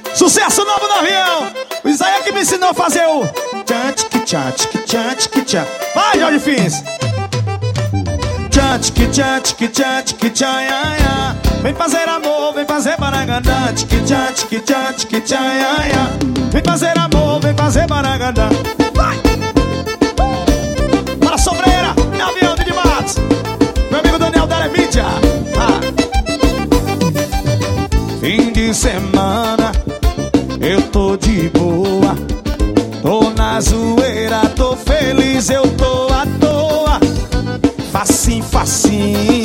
Sucesso novo no avião. O Isaías que me ensinou a fazer o tchan, tchic, tchan, tchic, tchan, tchic, tchan. Vai, Jorge Fins. Tchan, tchic, tchan, tchic, tchan, tchic, tchan, ya, ya. Vem fazer amor, vem fazer baragandã. Tchic, tchan, tchic, tchan, tchic, tchan, ya, ya. Vem fazer amor, vem fazer baragandã. Vai! Para a Sobreira, meu avião de Matos. Meu amigo Daniel da Mídia. Fim de semana, eu tô de boa. Tô na zoeira, tô feliz, eu tô à toa. Facinho, facinho.